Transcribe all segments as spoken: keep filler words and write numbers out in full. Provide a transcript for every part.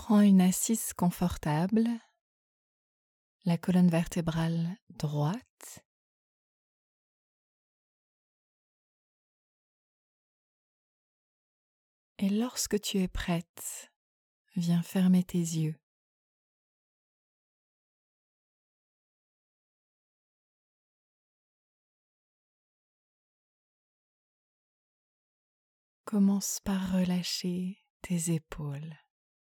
Prends une assise confortable, la colonne vertébrale droite. Et lorsque tu es prête, viens fermer tes yeux. Commence par relâcher tes épaules.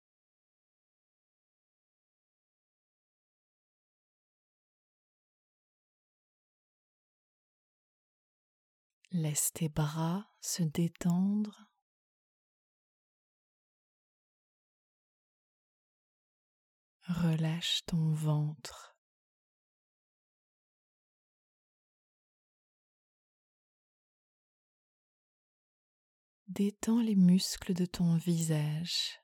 Laisse tes bras se détendre. Relâche ton ventre. Détends les muscles de ton visage.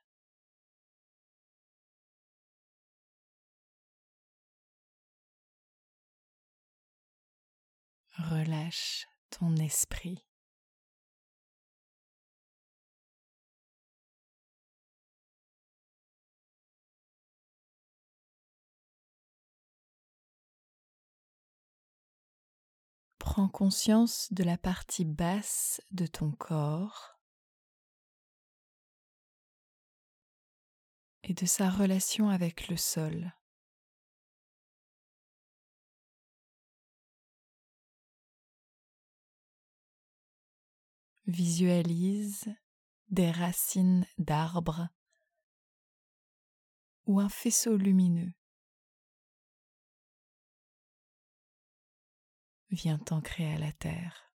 Relâche ton esprit. Prends conscience de la partie basse de ton corps et de sa relation avec le sol. Visualise des racines d'arbres ou un faisceau lumineux. Viens t'ancrer à la terre.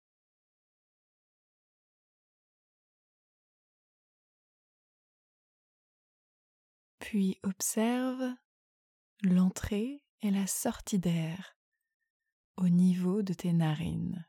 Puis observe l'entrée et la sortie d'air au niveau de tes narines.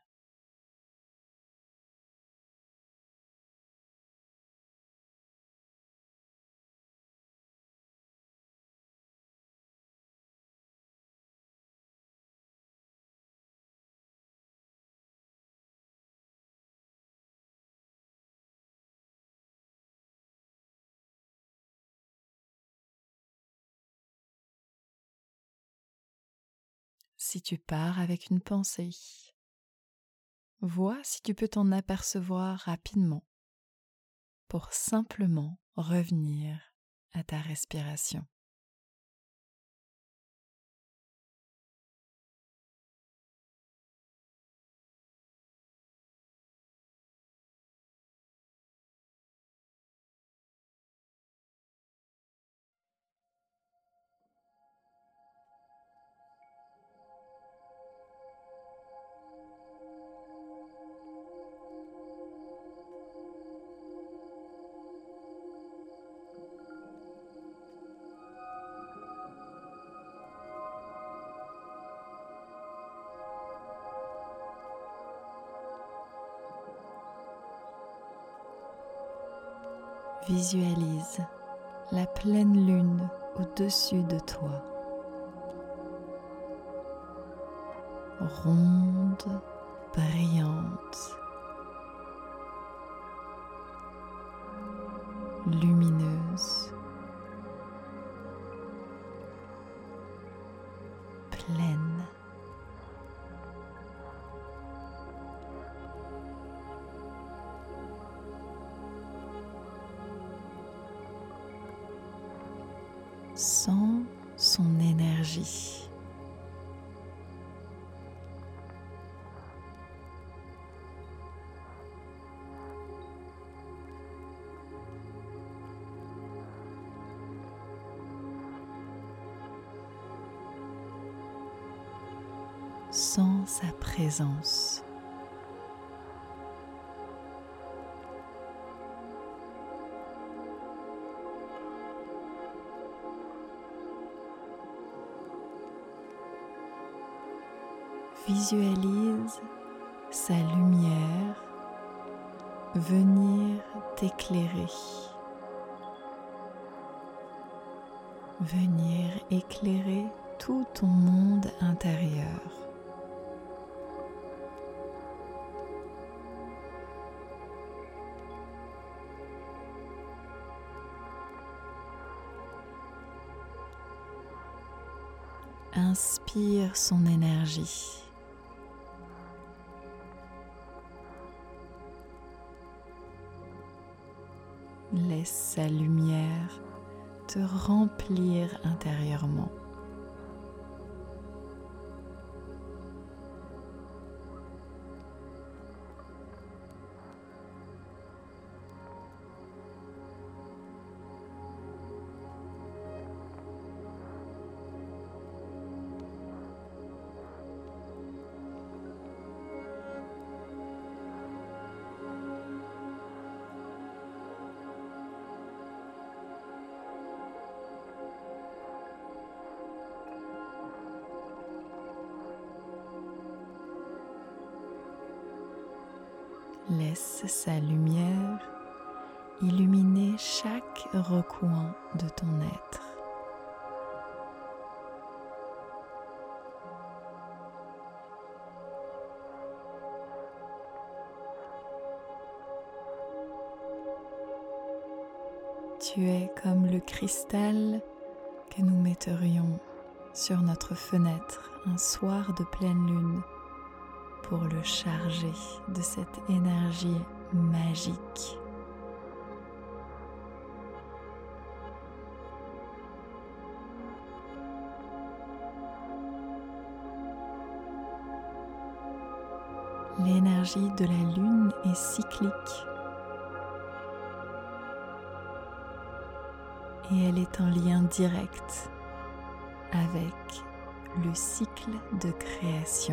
Si tu pars avec une pensée, vois si tu peux t'en apercevoir rapidement pour simplement revenir à ta respiration. Visualise la pleine lune au-dessus de toi, ronde, brillante, lumineuse, pleine. Sens son énergie. Sens sa présence. Visualise sa lumière venir t'éclairer, venir éclairer tout ton monde intérieur. inspire son énergie. Laisse sa lumière te remplir intérieurement. Laisse sa lumière illuminer chaque recoin de ton être. Tu es comme le cristal que nous metterions sur notre fenêtre un soir de pleine lune pour le charger de cette énergie magique. L'énergie de la lune est cyclique et elle est en lien direct avec le cycle de création.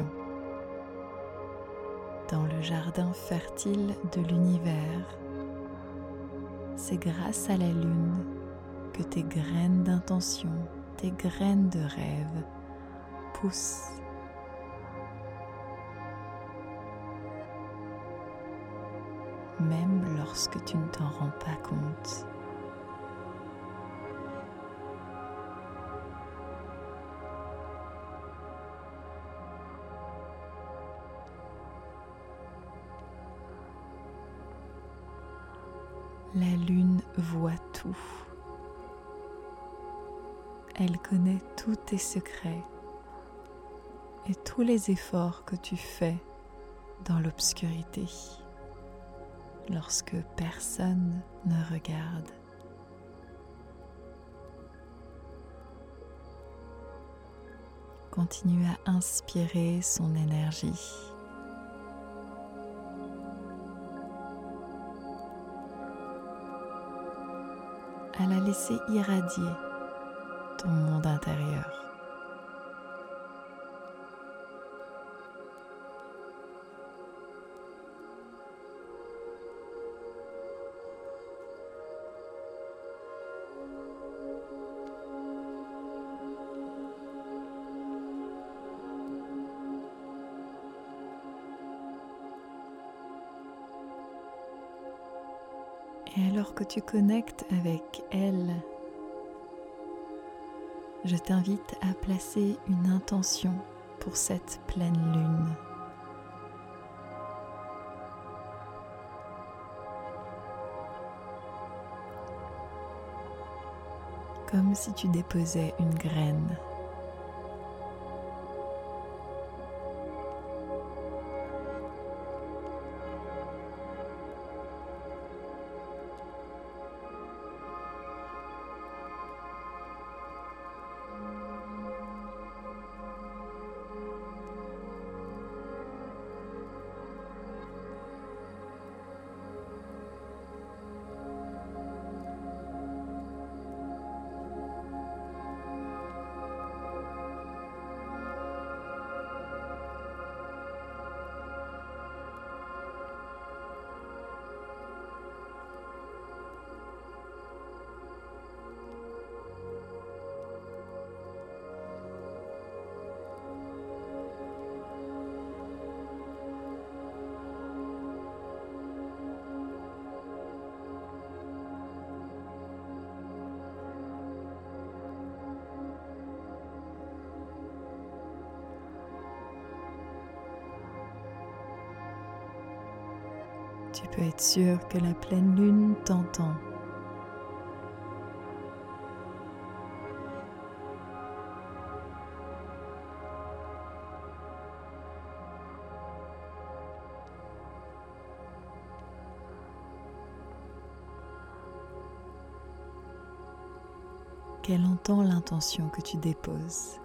Dans le jardin fertile de l'univers, c'est grâce à la lune que tes graines d'intention, tes graines de rêve poussent. Même lorsque tu ne t'en rends pas compte. La lune voit tout. Elle connaît tous tes secrets et tous les efforts que tu fais dans l'obscurité, lorsque personne ne regarde. Continue à inspirer son énergie. À la laisser irradier ton monde intérieur. Et alors que tu connectes avec elle, je t'invite à placer une intention pour cette pleine lune. Comme si tu déposais une graine. Tu peux être sûr que la pleine lune t'entend. qu'elle entend l'intention que tu déposes.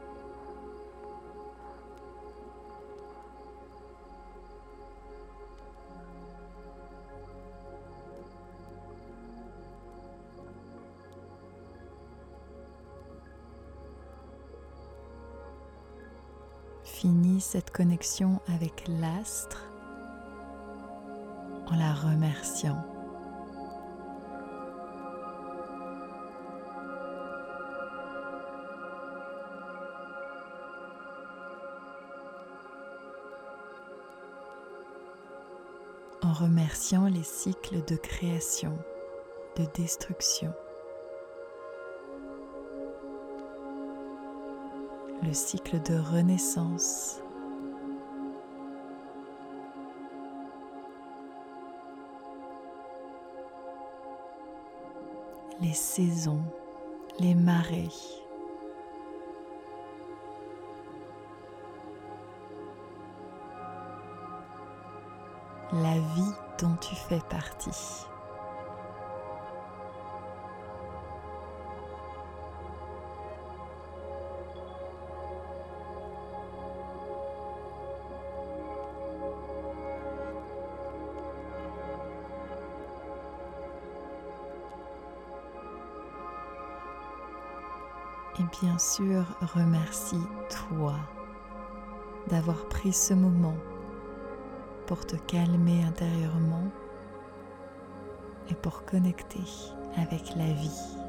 Finis cette connexion avec l'astre en la remerciant. En remerciant les cycles de création, de destruction, le cycle de renaissance, les saisons, les marées, la vie dont tu fais partie. Et bien sûr, remercie-toi d'avoir pris ce moment pour te calmer intérieurement et pour connecter avec la vie.